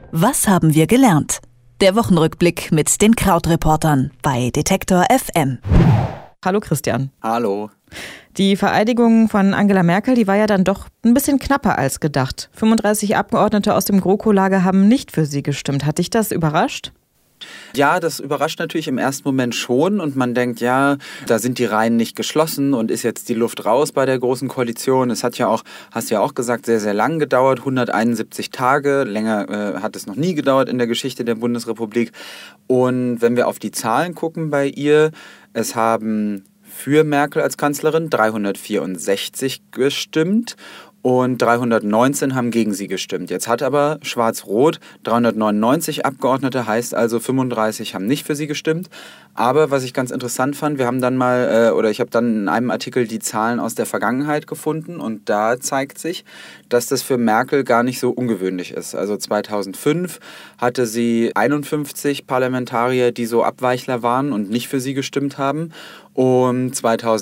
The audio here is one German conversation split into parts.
Was haben wir gelernt? Der Wochenrückblick mit den Krautreportern bei Detektor FM. Hallo Christian. Hallo. Die Vereidigung von Angela Merkel, die war ja dann doch ein bisschen knapper als gedacht. 35 Abgeordnete aus dem GroKo-Lager haben nicht für sie gestimmt. Hat dich das überrascht? Ja, das überrascht natürlich im ersten Moment schon und man denkt, ja, da sind die Reihen nicht geschlossen und ist jetzt die Luft raus bei der Großen Koalition. Es hat ja auch, hast du ja auch gesagt, sehr, sehr lang gedauert, 171 Tage. Länger hat es noch nie gedauert in der Geschichte der Bundesrepublik. Und wenn wir auf die Zahlen gucken bei ihr, es haben für Merkel als Kanzlerin 364 gestimmt. Und 319 haben gegen sie gestimmt. Jetzt hat aber Schwarz-Rot 399 Abgeordnete, heißt also 35 haben nicht für sie gestimmt. Aber was ich ganz interessant fand, wir haben dann mal, ich habe dann in einem Artikel die Zahlen aus der Vergangenheit gefunden und da zeigt sich, dass das für Merkel gar nicht so ungewöhnlich ist. Also 2005 hatte sie 51 Parlamentarier, die so Abweichler waren und nicht für sie gestimmt haben. Und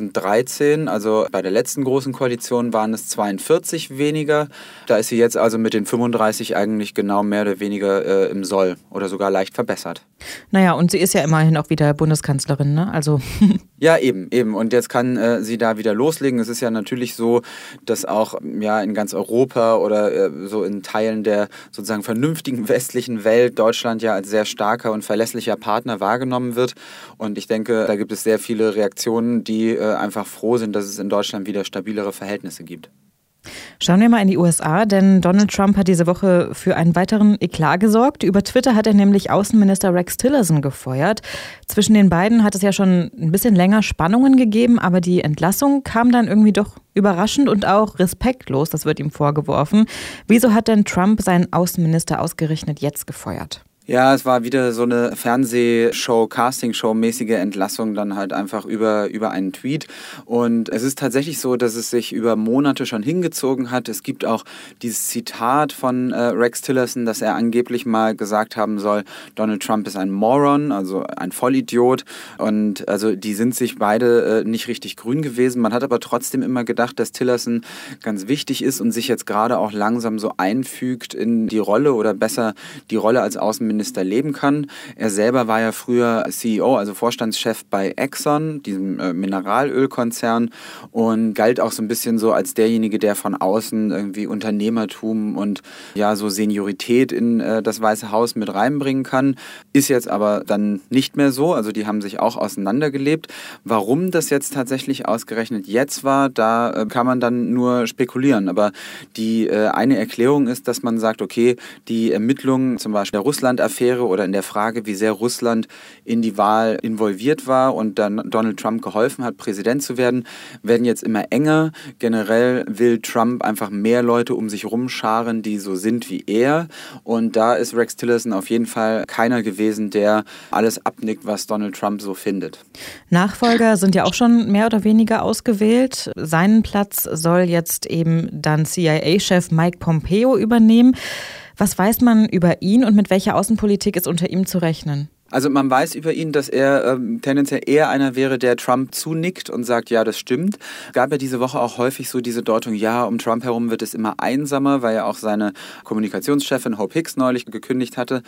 2013, also bei der letzten Großen Koalition, waren es 42 weniger. Da ist sie jetzt also mit den 35 eigentlich genau mehr oder weniger im Soll oder sogar leicht verbessert. Naja, und sie ist ja immerhin auch wieder Bundeskanzlerin, ne? Also Ja, eben. Und jetzt kann sie da wieder loslegen. Es ist ja natürlich so, dass auch in ganz Europa oder so in Teilen der sozusagen vernünftigen westlichen Welt Deutschland ja als sehr starker und verlässlicher Partner wahrgenommen wird. Und ich denke, da gibt es sehr viele Reaktionen, die einfach froh sind, dass es in Deutschland wieder stabilere Verhältnisse gibt. Schauen wir mal in die USA, denn Donald Trump hat diese Woche für einen weiteren Eklat gesorgt. Über Twitter hat er nämlich Außenminister Rex Tillerson gefeuert. Zwischen den beiden hat es ja schon ein bisschen länger Spannungen gegeben, aber die Entlassung kam dann irgendwie doch überraschend und auch respektlos, das wird ihm vorgeworfen. Wieso hat denn Trump seinen Außenminister ausgerechnet jetzt gefeuert? Ja, es war wieder so eine Fernsehshow, Castingshow-mäßige Entlassung dann halt einfach über einen Tweet. Und es ist tatsächlich so, dass es sich über Monate schon hingezogen hat. Es gibt auch dieses Zitat von Rex Tillerson, dass er angeblich mal gesagt haben soll, Donald Trump ist ein Moron, also ein Vollidiot. Und also die sind sich beide nicht richtig grün gewesen. Man hat aber trotzdem immer gedacht, dass Tillerson ganz wichtig ist und sich jetzt gerade auch langsam so einfügt in die Rolle oder besser die Rolle als Außenminister leben kann. Er selber war ja früher CEO, also Vorstandschef bei Exxon, diesem Mineralölkonzern, und galt auch so ein bisschen so als derjenige, der von außen irgendwie Unternehmertum und ja so Seniorität in das Weiße Haus mit reinbringen kann. Ist jetzt aber dann nicht mehr so, also die haben sich auch auseinandergelebt. Warum das jetzt tatsächlich ausgerechnet jetzt war, da kann man dann nur spekulieren. Aber die eine Erklärung ist, dass man sagt, okay, die Ermittlungen zum Beispiel der Russland-Affäre oder in der Frage, wie sehr Russland in die Wahl involviert war und dann Donald Trump geholfen hat, Präsident zu werden, werden jetzt immer enger. Generell will Trump einfach mehr Leute um sich rumscharen, die so sind wie er. Und da ist Rex Tillerson auf jeden Fall keiner gewesen, der alles abnickt, was Donald Trump so findet. Nachfolger sind ja auch schon mehr oder weniger ausgewählt. Seinen Platz soll jetzt eben dann CIA-Chef Mike Pompeo übernehmen. Was weiß man über ihn und mit welcher Außenpolitik ist unter ihm zu rechnen? Also man weiß über ihn, dass er tendenziell eher einer wäre, der Trump zunickt und sagt, ja, das stimmt. Es gab ja diese Woche auch häufig so diese Deutung, ja, um Trump herum wird es immer einsamer, weil ja auch seine Kommunikationschefin Hope Hicks neulich gekündigt hatte.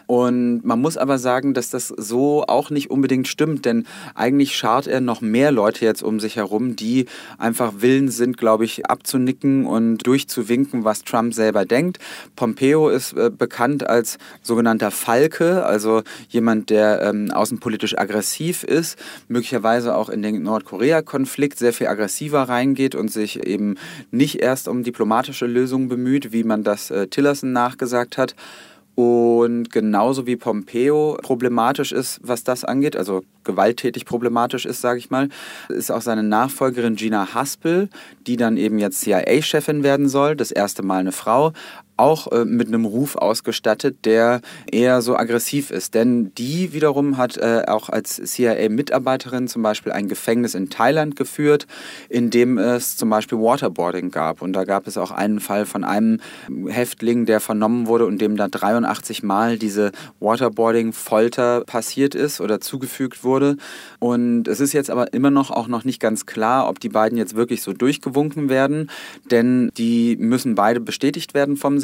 Und man muss aber sagen, dass das so auch nicht unbedingt stimmt, denn eigentlich schart er noch mehr Leute jetzt um sich herum, die einfach willens sind, glaube ich, abzunicken und durchzuwinken, was Trump selber denkt. Pompeo ist bekannt als sogenannter Falke, also jemand, der außenpolitisch aggressiv ist, möglicherweise auch in den Nordkorea-Konflikt sehr viel aggressiver reingeht und sich eben nicht erst um diplomatische Lösungen bemüht, wie man das Tillerson nachgesagt hat. Und genauso wie Pompeo problematisch ist, was das angeht, also gewalttätig problematisch ist, sage ich mal, ist auch seine Nachfolgerin Gina Haspel, die dann eben jetzt CIA-Chefin werden soll, das erste Mal eine Frau, auch mit einem Ruf ausgestattet, der eher so aggressiv ist. Denn die wiederum hat auch als CIA-Mitarbeiterin zum Beispiel ein Gefängnis in Thailand geführt, in dem es zum Beispiel Waterboarding gab. Und da gab es auch einen Fall von einem Häftling, der vernommen wurde und dem da 83 Mal diese Waterboarding-Folter passiert ist oder zugefügt wurde. Und es ist jetzt aber immer noch nicht ganz klar, ob die beiden jetzt wirklich so durchgewunken werden, denn die müssen beide bestätigt werden vom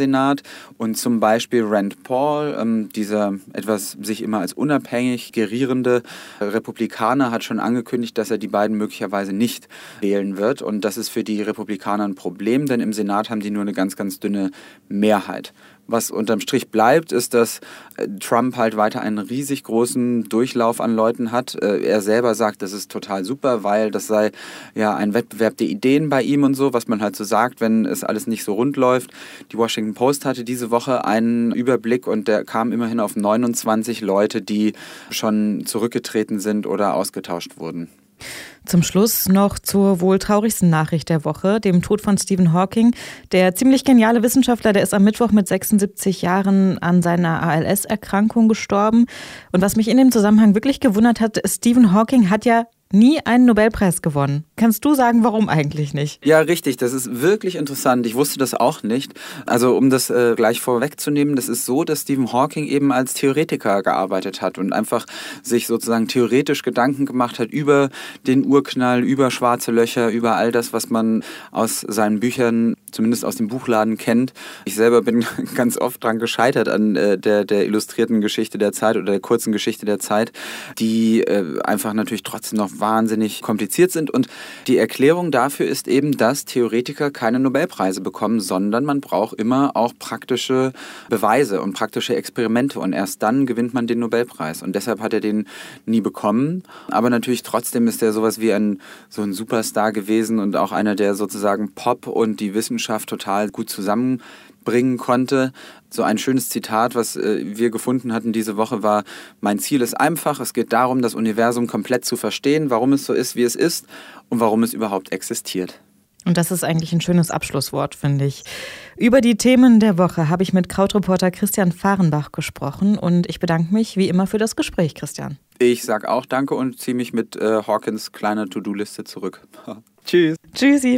Senat. Und zum Beispiel Rand Paul, dieser etwas sich immer als unabhängig gerierende Republikaner, hat schon angekündigt, dass er die beiden möglicherweise nicht wählen wird. Und das ist für die Republikaner ein Problem, denn im Senat haben die nur eine ganz, ganz dünne Mehrheit. Was unterm Strich bleibt, ist, dass Trump halt weiter einen riesig großen Durchlauf an Leuten hat. Er selber sagt, das ist total super, weil das sei ja ein Wettbewerb der Ideen bei ihm und so, was man halt so sagt, wenn es alles nicht so rund läuft. Die Washington Post hatte diese Woche einen Überblick und der kam immerhin auf 29 Leute, die schon zurückgetreten sind oder ausgetauscht wurden. Zum Schluss noch zur wohl traurigsten Nachricht der Woche, dem Tod von Stephen Hawking. Der ziemlich geniale Wissenschaftler, der ist am Mittwoch mit 76 Jahren an seiner ALS-Erkrankung gestorben. Und was mich in dem Zusammenhang wirklich gewundert hat, Stephen Hawking hat ja nie einen Nobelpreis gewonnen. Kannst du sagen, warum eigentlich nicht? Ja, richtig. Das ist wirklich interessant. Ich wusste das auch nicht. Also um das gleich vorwegzunehmen, das ist so, dass Stephen Hawking eben als Theoretiker gearbeitet hat und einfach sich sozusagen theoretisch Gedanken gemacht hat über den Urknall, über schwarze Löcher, über all das, was man aus seinen Büchern, zumindest aus dem Buchladen kennt. Ich selber bin ganz oft dran gescheitert an der illustrierten Geschichte der Zeit oder der kurzen Geschichte der Zeit, die einfach natürlich trotzdem noch wahnsinnig kompliziert sind. Und die Erklärung dafür ist eben, dass Theoretiker keine Nobelpreise bekommen, sondern man braucht immer auch praktische Beweise und praktische Experimente und erst dann gewinnt man den Nobelpreis. Und deshalb hat er den nie bekommen. Aber natürlich trotzdem ist er sowas wie so ein Superstar gewesen und auch einer, der sozusagen Pop und die Wissenschaft total gut zusammenbringen konnte. So ein schönes Zitat, was wir gefunden hatten diese Woche, war: Mein Ziel ist einfach, es geht darum, das Universum komplett zu verstehen, warum es so ist, wie es ist und warum es überhaupt existiert. Und das ist eigentlich ein schönes Abschlusswort, finde ich. Über die Themen der Woche habe ich mit Krautreporter Christian Fahrenbach gesprochen und ich bedanke mich wie immer für das Gespräch, Christian. Ich sage auch danke und ziehe mich mit Hawkins kleiner To-Do-Liste zurück. Tschüss. Tschüssi.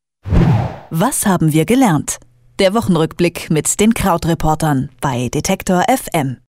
Was haben wir gelernt? Der Wochenrückblick mit den Krautreportern bei Detektor FM.